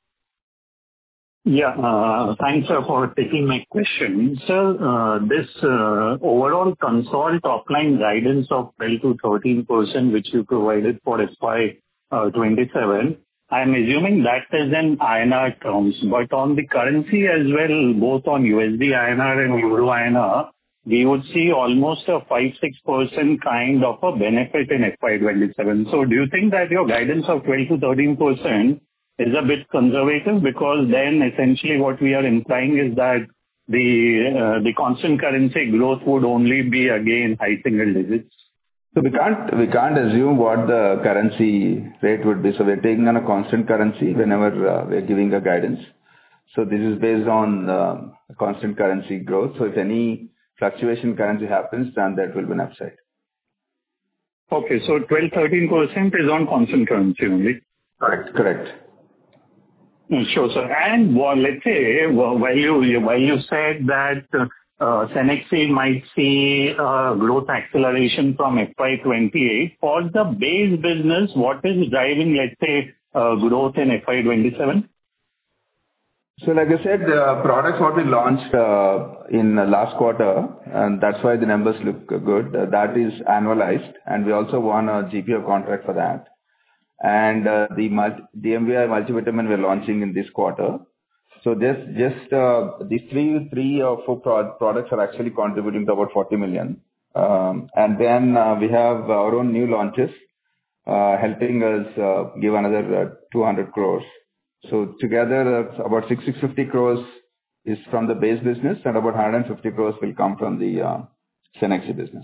S10: Yeah, uh, thanks uh, for taking my question. Sir, uh, this uh, overall consolidated top-line guidance of twelve to thirteen percent which you provided for F Y twenty-seven, I'm assuming that is in I N R terms, but on the currency as well, both on U S D I N R and Euro I N R, we would see almost a five to six percent kind of a benefit in F Y twenty-seven. So do you think that your guidance of twelve to thirteen percent is a bit conservative? Because then essentially what we are implying is that the uh, the constant currency growth would only be again high single digits.
S3: So we can't we can't assume what the currency rate would be. So we're taking on a constant currency whenever uh, we're giving a guidance. So this is based on uh, constant currency growth. So if any fluctuation currency happens, then that will be an upside.
S10: Okay, so twelve to thirteen percent is on constant currency only.
S3: Correct. Correct.
S10: Mm, Sure, sir. And well, let's say, well, while you while you said that uh, Cenexi might see uh, growth acceleration from F Y twenty-eight, for the base business, what is driving, let's say, uh, growth in F Y twenty-seven?
S3: So like I said, the products what we launched uh, in the last quarter, and that's why the numbers look good. Uh, That is annualized, and we also won a G P O contract for that. And uh, the multi- D M V I multivitamin we're launching in this quarter. So this just uh, these three three or four pro- products are actually contributing to about forty million. Um, And then uh, we have our own new launches uh, helping us uh, give another uh, two hundred crores. So together, uh, about six hundred fifty crores is from the base business, and about one hundred fifty crores will come from the uh, Cenexi business.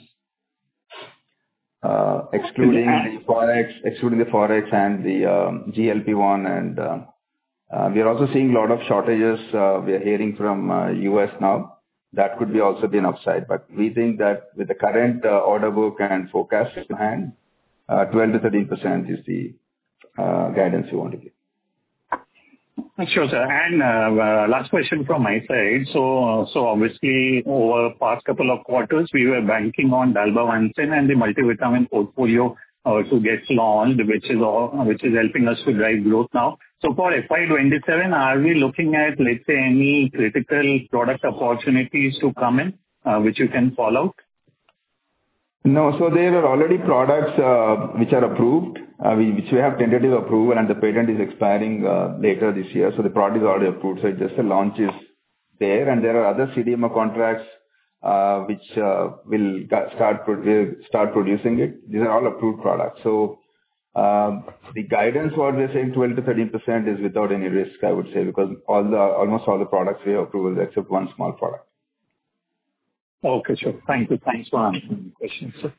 S3: Uh, excluding the forex, excluding the forex and the um, G L P one, and uh, uh, we are also seeing a lot of shortages. Uh, we are hearing from uh, U S now. That could be also be an upside, but we think that with the current uh, order book and forecast in hand, uh, twelve to thirteen percent is the uh, guidance we want to give.
S10: Sure, sir. And uh, uh, last question from my side. So, uh, so obviously, over the past couple of quarters, we were banking on dalbavancin and the multivitamin portfolio uh, to get launched, which is all, which is helping us to drive growth now. So for F Y twenty-seven, are we looking at, let's say, any critical product opportunities to come in, uh, which you can call out?
S3: No. So there are already products uh, which are approved, uh, we- which we have tentative approval, and the patent is expiring uh, later this year. So the product is already approved. So just the launch is there. And there are other C D M O contracts uh, which uh, will ga- start pro- will start producing it. These are all approved products. So um, the guidance what we're saying twelve to thirteen percent is without any risk, I would say, because all the almost all the products we have approvals except one small product.
S10: Okay, sure. Thank you. Thanks for answering the question, sir.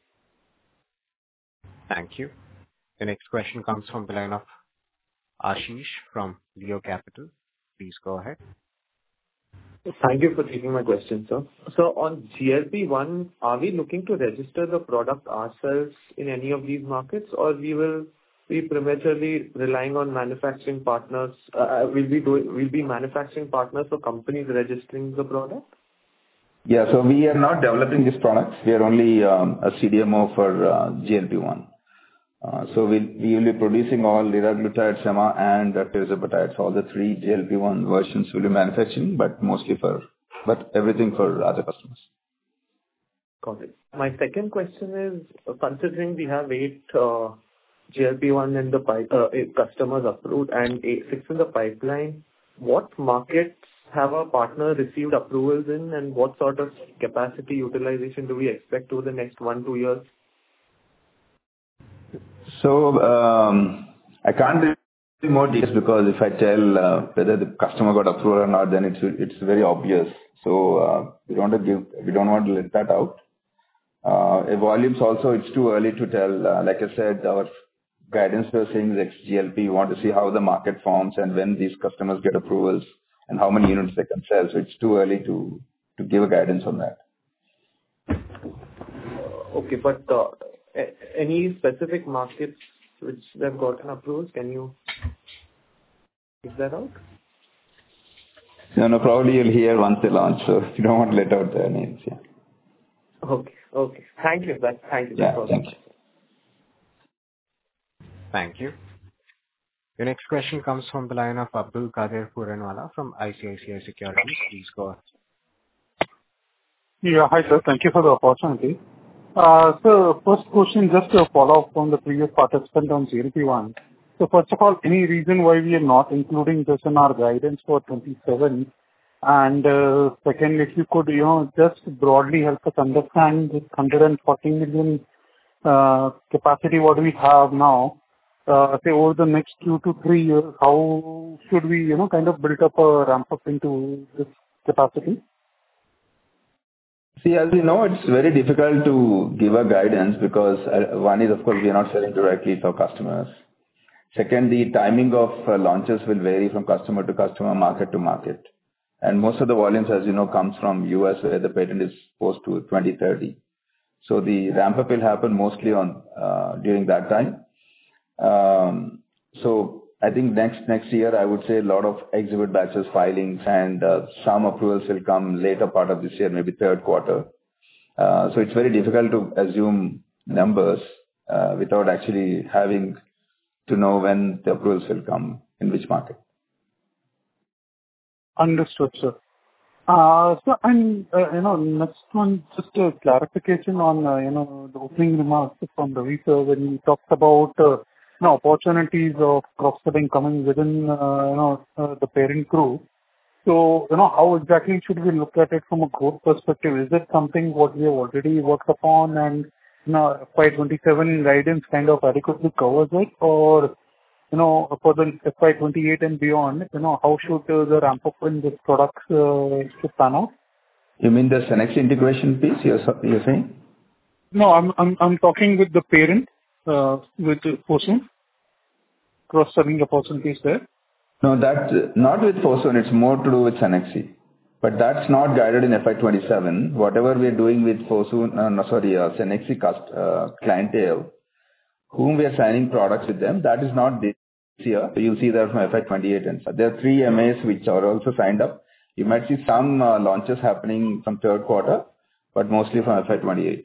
S1: Thank you. The next question comes from the line of Ashish from Leo Capital. Please go ahead.
S11: Thank you for taking my question, sir. So on G L P one, are we looking to register the product ourselves in any of these markets, or we will be prematurely relying on manufacturing partners? Uh, We'll be doing, we'll be manufacturing partners for companies registering the product?
S3: Yeah. So we are not developing these products. We are only um, a C D M O for uh, G L P one. Uh, so we'll, we will be producing all liraglutide, sema, and uh, tirzepatide. All the three G L P one versions will be manufacturing, but mostly for, but everything for other customers.
S11: Got it. My second question is, uh, considering we have eight uh, G L P one in the pipe, uh, eight customers approved and eight, six in the pipeline, what markets have our partner received approvals in, and what sort of capacity utilization do we expect over the next one, two years?
S3: So um, I can't give more details because if I tell uh, whether the customer got approval or not, then it's it's very obvious. So uh, we don't want to give, we don't want to let that out. Uh, volumes also, it's too early to tell. Uh, like I said, our guidance was saying X G L P. We want to see how the market forms and when these customers get approvals and how many units they can sell. So it's too early to to give a guidance on that.
S11: Okay, but uh, a- any specific markets which they've gotten approvals, can you give that out?
S3: No, no, probably you'll hear once they launch, so you don't want to let out their names. Yeah.
S11: Okay, okay. Thank you. That, thank you.
S3: Yeah,
S11: That's all.
S3: thank you.
S1: Thank you. Your next question comes from the line of Abdul Qadir Puranwala from I C I C I Securities. Please go ahead.
S12: Yeah. Hi, sir. Thank you for the opportunity. Uh, So first question, just to follow up on the previous participant on G L P one. So first of all, any reason why we are not including this in our guidance for twenty-seven? And uh, second, if you could, you know, just broadly help us understand this one hundred forty million uh, capacity what we have now, uh, say over the next two to three years, how should we, you know, kind of build up a ramp up into this capacity?
S3: See, as you know, it's very difficult to give a guidance because uh, one is, of course, we are not selling directly to our customers. Second, the timing of uh, launches will vary from customer to customer, market to market. And most of the volumes, as you know, comes from U S where the patent is post to twenty thirty. So the ramp up will happen mostly on uh, during that time. Um, so I think next next year, I would say a lot of exhibit batches filings and uh, some approvals will come later part of this year, maybe third quarter. Uh, so it's very difficult to assume numbers uh, without actually having to know when the approvals will come in which market.
S12: Understood, sir. Uh, So, and, uh, you know, next one, just a clarification on, uh, you know, the opening remarks from Ravi sir, when he talked about, uh, you know, opportunities of cross-selling coming within, uh, you know, uh, the parent group. So, you know, how exactly should we look at it from a growth perspective? Is it something what we have already worked upon and, you know, F Y twenty-seven guidance kind of adequately covers it? Or, you know, for the F Y twenty-eight and beyond, you know, how should uh, the ramp up in this products uh, should pan out?
S3: You mean the Cenexi integration piece you're, you're saying?
S12: No, I'm I'm I'm talking with the parent, uh, with Fosun, cross-selling opportunities there.
S3: No, that not with Fosun, it's more to do with Cenexi. But that's not guided in F Y twenty-seven. Whatever we are doing with Fosun, uh, no, sorry, uh, Cenexi cust- uh, clientele, whom we are signing products with them, that is not this year. So you'll see that from F Y twenty-eight and so. There are three M As which are also signed up. You might see some uh, launches happening from third quarter, but mostly from F Y twenty-eight.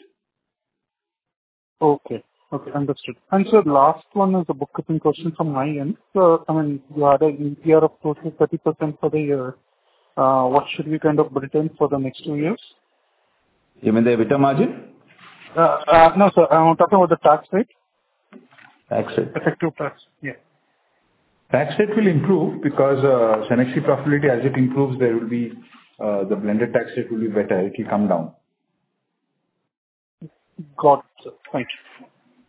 S12: Okay. Okay, understood. And so last one is a bookkeeping question from my end. So, I mean, you had an E T R of close to thirty percent for the year. Uh, What should we kind of build in for the next two years?
S3: You mean the EBITDA margin?
S12: Uh, uh, No, sir, I'm talking about the tax rate.
S3: Tax rate.
S12: Effective tax. Yeah.
S5: Tax rate will improve because uh, Cenexi profitability, as it improves, there will be uh, the blended tax rate will be better. It will come down.
S12: Got it, sir. Thank you.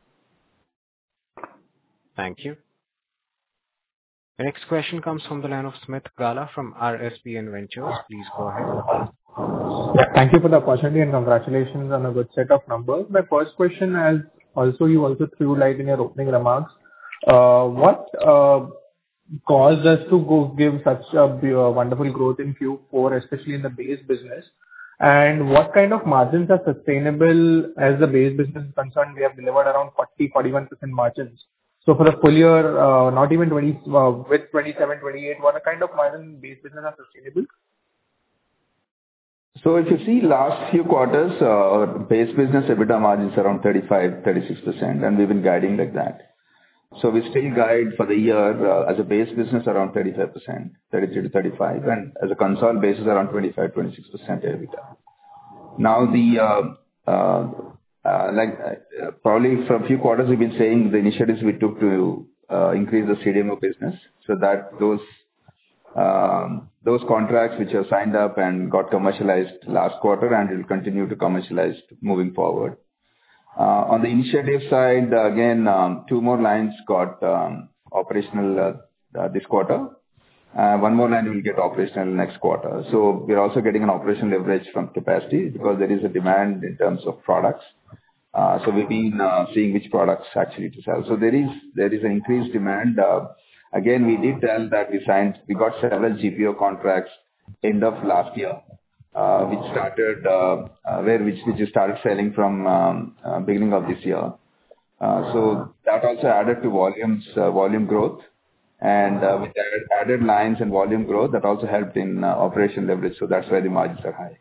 S1: Thank you. The next question comes from the line of Smith Gala from R S P N Ventures. Please go ahead.
S13: Yeah, thank you for the opportunity and congratulations on a good set of numbers. My first question, as also you also threw light in your opening remarks, uh, what uh, caused us to go give such a b- uh, wonderful growth in Q four, especially in the base business? And what kind of margins are sustainable as the base business is concerned? We have delivered around forty to forty-one percent margins. So for the full year, uh, not even twenty, uh, with twenty-seven, twenty-eight, what kind of margin base business are sustainable?
S3: So if you see last few quarters, uh, our base business EBITDA margins around thirty-five, thirty-six percent, and we've been guiding like that. So we still guide for the year, uh, as a base business around thirty-five percent, thirty-three to thirty-five, and as a consolidated basis around twenty-five, twenty-six percent EBITDA. Now the, uh, uh, uh, like, uh, probably for a few quarters we've been saying the initiatives we took to uh, increase the C D M O business, so that those um, those contracts which are signed up and got commercialized last quarter and will continue to commercialize moving forward. Uh, on the initiative side, uh, again, um, two more lines got um, operational uh, uh, this quarter. Uh, one more line will get operational next quarter. So we're also getting an operational leverage from capacity because there is a demand in terms of products. Uh, so we've been uh, seeing which products actually to sell. So there is there is an increased demand. Uh, again, we did tell that we signed, we got several G P O contracts end of last year, uh, which started uh, uh, where which which started selling from um, uh, beginning of this year. Uh, so that also added to volumes, uh, volume growth. And uh, with added, added lines and volume growth, that also helped in uh, operation leverage. So that's why the margins are high.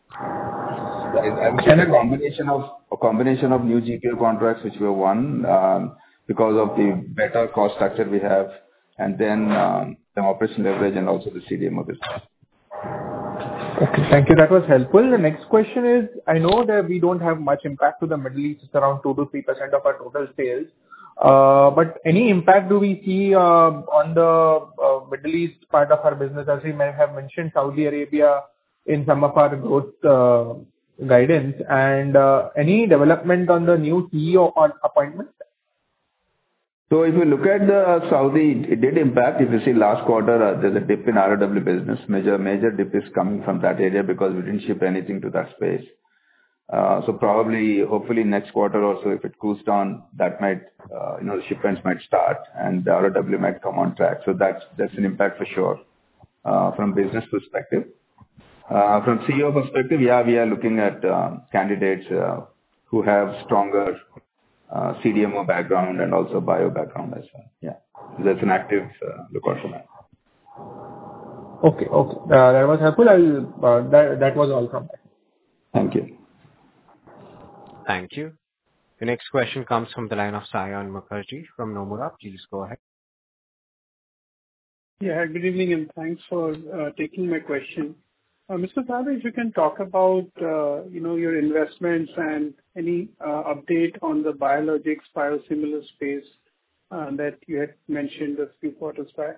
S3: I would say a combination of a combination of new G P O contracts which we have won um, because of the better cost structure we have, and then um, the operation leverage and also the C D M O business.
S13: Okay, thank you. That was helpful. The next question is, I know that we don't have much impact to the Middle East. It's around two to three percent of our total sales. Uh, But any impact do we see uh, on the uh, Middle East part of our business? As we may have mentioned, Saudi Arabia in some of our growth uh, guidance, and uh, any development on the new C E O on appointment?
S3: So if you look at the Saudi, it did impact. If you see last quarter, uh, there's a dip in R O W business. Major major dip is coming from that area because we didn't ship anything to that space. Uh, so probably, hopefully next quarter or so, if it cools down, that might, uh, you know, the shipments might start and the R O W might come on track. So that's, that's an impact for sure, uh, from business perspective. Uh, from C E O perspective, yeah, we are looking at, um, candidates, uh, who have stronger, uh, C D M O background and also bio background as well. Yeah. So that's an active, uh, lookout for that.
S13: Okay, okay. Uh, that was helpful. I'll, uh, that, that was all from me.
S3: Thank you.
S1: Thank you. The next question comes from the line of Saion Mukherjee from Nomura. Please go ahead.
S12: Yeah, good evening, and thanks for uh, taking my question. Uh, Mister Sabe, if you can talk about, uh, you know, your investments and any uh, update on the biologics biosimilar space uh, that you had mentioned a few quarters back.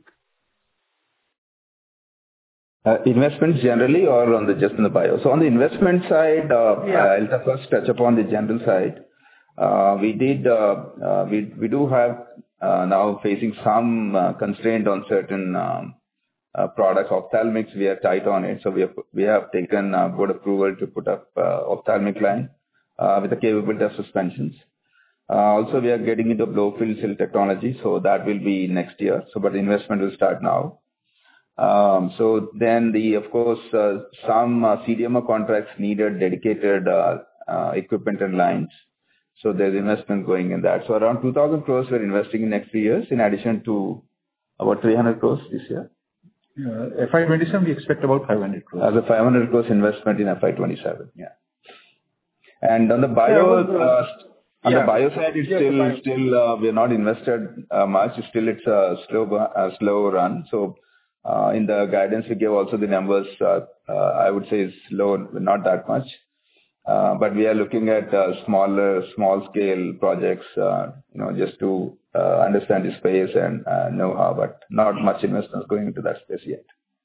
S3: Uh, investments generally or on the just in the bio? So on the investment side, uh,
S12: Yeah.
S3: I'll first touch upon the general side. Uh, we did, uh, uh, we, we do have uh, now facing some uh, constraint on certain um, uh, products. Ophthalmics, we are tight on it. So we have, we have taken uh, board approval to put up uh, ophthalmic line uh, with the capability of suspensions. Uh, also, we are getting into blow fill cell technology. So that will be next year. So, but the investment will start now. Um, so then the, of course, uh, some uh, C D M O contracts needed dedicated uh, uh, equipment and lines. So there's investment going in that. So around two thousand crores we're investing in next three years in addition to about three hundred crores this year.
S5: Uh, F Y twenty-seven we expect about five hundred crores.
S3: As a five hundred crores investment in F Y twenty-seven, yeah. And on the bio,
S12: Yeah, well,
S3: uh, on
S12: yeah.
S3: the bio side, it's
S12: Yeah,
S3: still,
S12: bio.
S3: still uh, we're not invested uh, much. Still, it's a slow, uh, slow run. So uh, in the guidance we gave also the numbers, uh, uh, I would say is low, not that much. Uh, but we are looking at uh, smaller, small scale projects, uh, you know, just to uh, understand the space and uh, know how, but not much investments going into that space yet.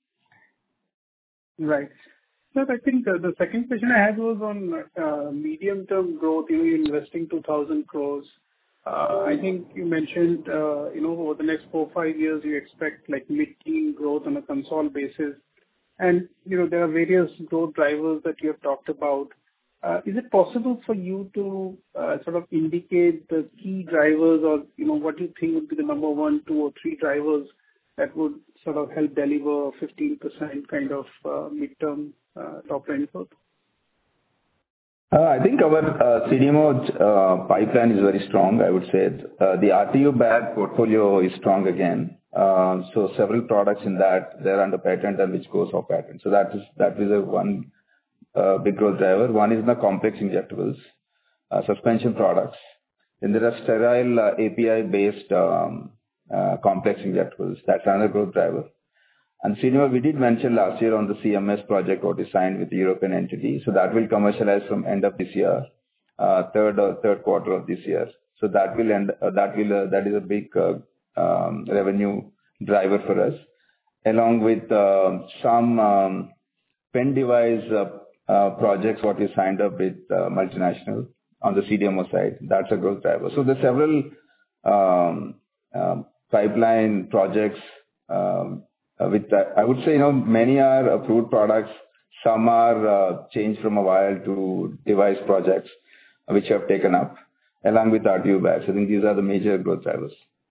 S12: Right. So I think uh, the second question I had was on uh, medium-term growth. You know, you're investing two thousand crores. Uh, I think you mentioned, uh, you know, over the next four, five years, you expect like mid-teen growth on a consolidated basis. And, you know, there are various growth drivers that you have talked about. Uh, is it possible for you to uh, sort of indicate the key drivers or, you know, what you think would be the number one, two, or three drivers that would sort of help deliver fifteen percent kind of uh, midterm uh, top line growth?
S3: Uh, I think our uh, C D M O uh, pipeline is very strong, I would say. Uh, The R T U bag portfolio is strong again. Uh, So several products in that, they're under patent and which goes off patent. So that is that is a one uh, big growth driver. One is the complex injectables, uh, suspension products. Then there are sterile uh, A P I-based um, uh, complex injectables. That's another growth driver. And C D M O, we did mention last year on the C M S project what is signed with the European entity. So that will commercialize from end of this year, uh, third or third quarter of this year. So that will end, uh, that will, uh, that is a big uh, um, revenue driver for us, along with uh, some um, pen device uh, uh, projects what we signed up with uh, multinational on the C D M O side. That's a growth driver. So there's several um, uh, pipeline projects um, Uh, with that. I would say, you know, many are approved products. Some are uh, changed from a vial to device projects, uh, which have taken up, along with R T U bags. I think these are the major growth drivers.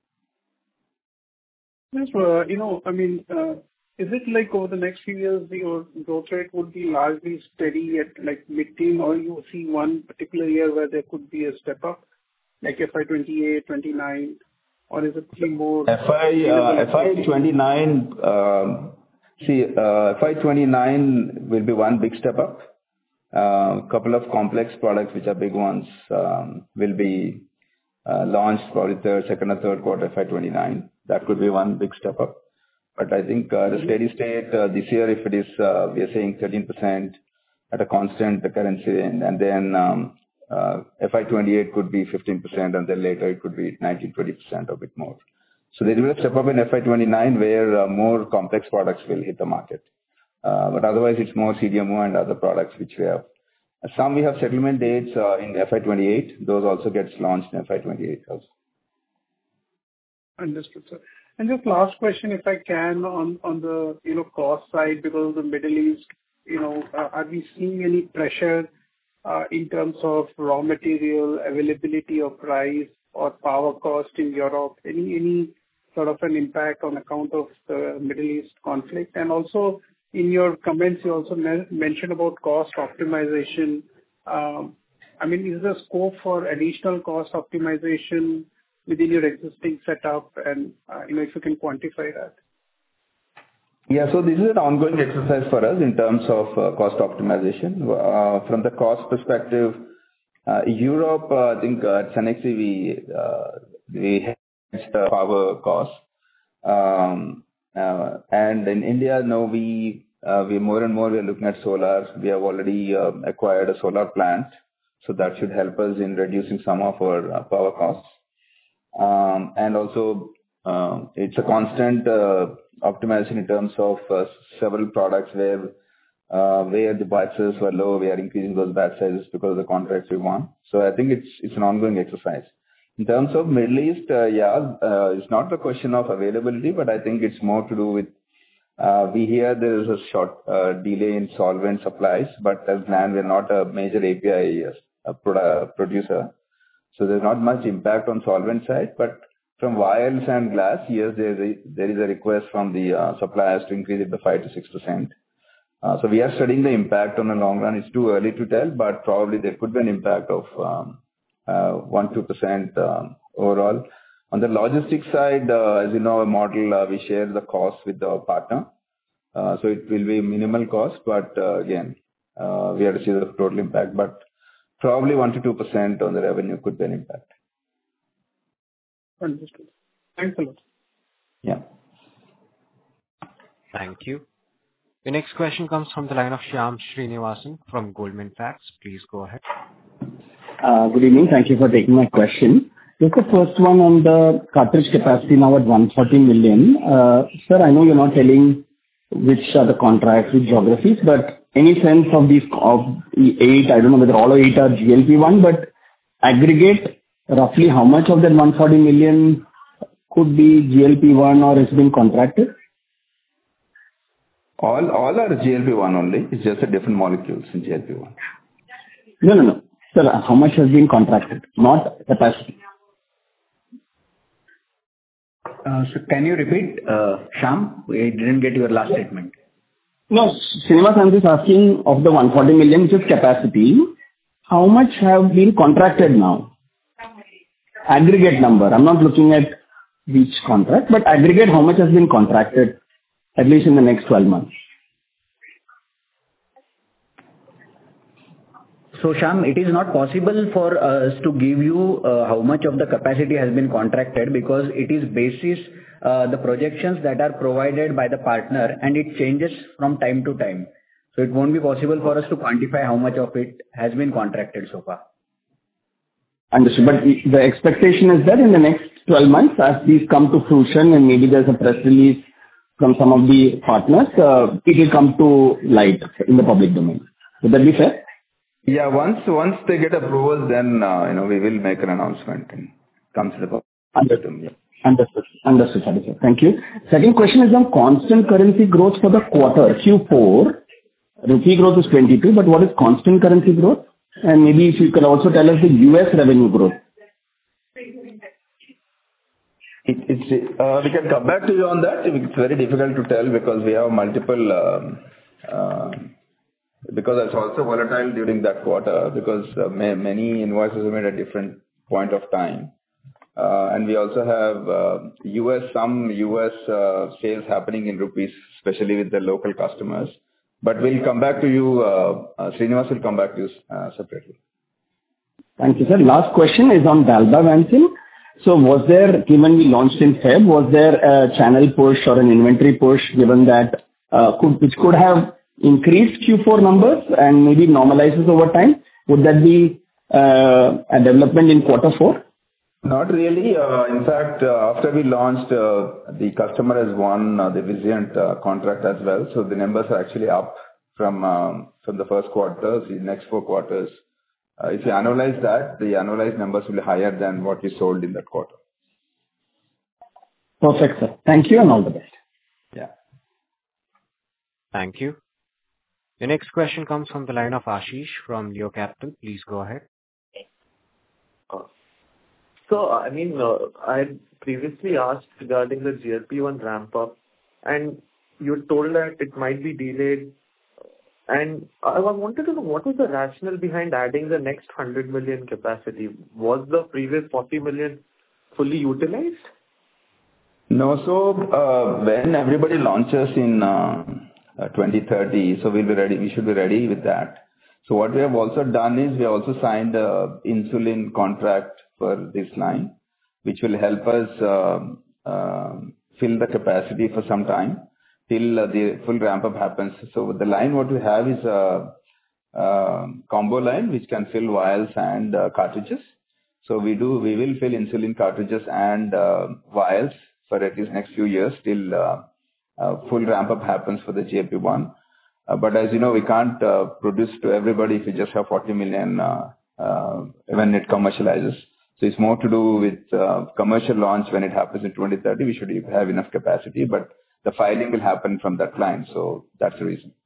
S12: Yes, uh, you know, I mean, uh, is it like over the next few years, your growth rate would be largely steady at like mid-teen, or you see one particular year where there could be a step up, like F Y twenty-eight, twenty-nine? Or is it more?
S3: F I uh, F I twenty-nine, um, see, uh, F I twenty-nine will be one big step up. A uh, couple of complex products, which are big ones, um, will be uh, launched probably third, second or third quarter F I twenty-nine. That could be one big step up. But I think uh, the steady state uh, this year, if it is, uh, we are saying thirteen percent at a constant currency, and, and then um, Uh, F I twenty-eight could be fifteen percent, and then later it could be nineteen to twenty percent or a bit more. So there will be a step up in F I twenty-nine where uh, more complex products will hit the market. Uh, but otherwise it's more C D M O and other products which we have. Some we have settlement dates uh, in F I twenty-eight. Those also gets launched in F I twenty-eight also.
S12: Understood, sir. And just last question, if I can, on, on the, you know, cost side, because of the Middle East, you know, uh, are we seeing any pressure Uh, in terms of raw material availability or price or power cost in Europe? Any any sort of an impact on account of the Middle East conflict? And also in your comments, you also mentioned about cost optimization. Um, I mean, is there scope for additional cost optimization within your existing setup? And uh, you know, if you can quantify that.
S3: Yeah. So this is an ongoing exercise for us in terms of uh, cost optimization. Uh, From the cost perspective, uh, Europe, uh, I think uh, at Cenexi, we uh, we hedged the power cost. Um, uh, And in India, now we uh, we more and more we are looking at solar. We have already uh, acquired a solar plant, so that should help us in reducing some of our uh, power costs. Um, And also, uh, it's a constant uh, optimization in terms of uh, several products where uh, where the batch sizes were low, we are increasing those batch sizes because of the contracts we won. So I think it's it's an ongoing exercise. In terms of Middle East, uh, yeah, uh, it's not a question of availability, but I think it's more to do with uh, we hear there is a short uh, delay in solvent supplies, but as Gland, we're not a major A P I uh, produ- producer, so there's not much impact on solvent side, but from vials and glass, yes, there is a, there is a request from the uh, suppliers to increase it by five to six percent. Uh, so we are studying the impact on the long run. It's too early to tell, but probably there could be an impact of um, uh, one to two percent um, overall. On the logistics side, uh, as you know, a model, uh, we share the cost with our partner. Uh, so it will be minimal cost, but uh, again, uh, we have to see the total impact, but probably one to two percent on the revenue could be an impact.
S12: Understood. Thanks a lot.
S3: Yeah.
S1: Thank you. The next question comes from the line of Shyam Srinivasan from Goldman Sachs. Please go ahead.
S14: Uh, Good evening. Thank you for taking my question. Just the first one on the cartridge capacity now at one hundred forty million. Uh, Sir, I know you're not telling which are the contracts, which geographies, but any sense of these, of the eight, I don't know whether all eight are G L P one, but aggregate roughly how much of that one hundred forty million could be G L P one or has been contracted?
S3: All all are G L P one only. It's just a different molecules in G L P one.
S14: No, no, no. Sir, how much has been contracted, not capacity?
S2: Uh, So can you repeat, uh, Shyam? We didn't get your last statement.
S14: No, Srinivas, I'm just asking of the one hundred forty million, which is capacity, how much have been contracted now? Aggregate number. I'm not looking at each contract, but aggregate, how much has been contracted, at least in the next twelve months?
S2: So, Shyam, it is not possible for us to give you uh, how much of the capacity has been contracted because it is basis uh, the projections that are provided by the partner, and it changes from time to time. So it won't be possible for us to quantify how much of it has been contracted so far.
S14: Understood. But the the expectation is that in the next twelve months, as these come to fruition and maybe there's a press release from some of the partners, uh, it will come to light in the public domain. Would that be fair?
S3: Yeah, once once they get approvals, then uh, you know we will make an announcement and come to the public.
S14: Understood. Yeah. Understood. Understood, Sadu, sir. Thank you. Second question is on constant currency growth for the quarter, Q four. Rupee growth is twenty-two, but what is constant currency growth? And maybe if you could also tell us the U S revenue growth.
S3: It, it's, uh, we can come back to you on that. It's very difficult to tell because we have multiple, um, uh, because it's also volatile during that quarter because uh, ma- many invoices are made at different point of time. Uh, and we also have uh, U S, some U S uh, sales happening in rupees, especially with the local customers. But we'll come back to you, uh, uh, Srinivas will come back to you uh, separately.
S14: Thank you, sir. Last question is on Dalbavancin. So was there, given we launched in February, was there a channel push or an inventory push given that, uh, could, which could have increased Q four numbers and maybe normalizes over time? Would that be uh, a development in quarter four?
S3: Not really. Uh, in fact, uh, after we launched, uh, the customer has won uh, the Vizient uh, contract as well. So the numbers are actually up from um, from the first quarter, the next four quarters. Uh, if you annualize that, the annualized numbers will be higher than what we sold in that quarter.
S14: Perfect, sir. Thank you and all the best.
S3: Yeah.
S1: Thank you. The next question comes from the line of Ashish from Leo Capital. Please go ahead.
S11: So, I mean, uh, I had previously asked regarding the G L P one ramp-up, and you told that it might be delayed. And I wanted to know what was the rationale behind adding the next one hundred million capacity? Was the previous forty million fully utilized?
S3: No. So, uh, when everybody launches in uh, uh, twenty thirty, so we'll be ready. We should be ready with that. So what we have also done is we also signed a insulin contract for this line, which will help us uh, uh, fill the capacity for some time till uh, the full ramp up happens. So the line what we have is a, a combo line which can fill vials and uh, cartridges. So we do we will fill insulin cartridges and uh, vials for at least next few years till uh, uh, full ramp up happens for the G L P one. Uh, but as you know, we can't uh, produce to everybody if we just have forty million uh, uh, when it commercializes. So it's more to do with uh, commercial launch when it happens in twenty thirty. We should have enough capacity, but the filing will happen from that line. So that's the reason.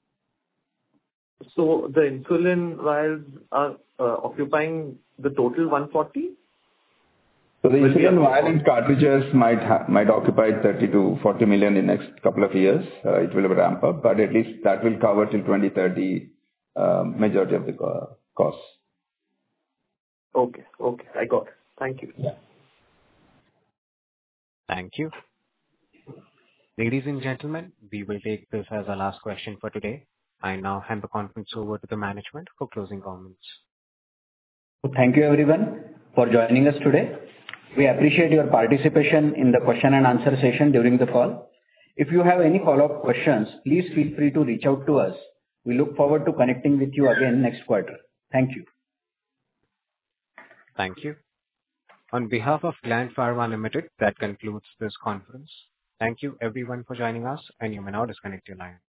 S11: So the insulin vials are uh, occupying the total one hundred forty?
S3: So the insulin vial and cartridges might ha- might occupy thirty to forty million in next couple of years. Uh, it will ramp up, but at least that will cover till twenty thirty uh, majority of the co- costs.
S11: Okay, okay, I got it. Thank you.
S3: Yeah.
S1: Thank you. Ladies and gentlemen, we will take this as our last question for today. I now hand the conference over to the management for closing comments.
S2: Thank you everyone for joining us today. We appreciate your participation in the question and answer session during the call. If you have any follow-up questions, please feel free to reach out to us. We look forward to connecting with you again next quarter. Thank you.
S1: Thank you. On behalf of Gland Pharma Limited, that concludes this conference. Thank you everyone for joining us, and you may now disconnect your line.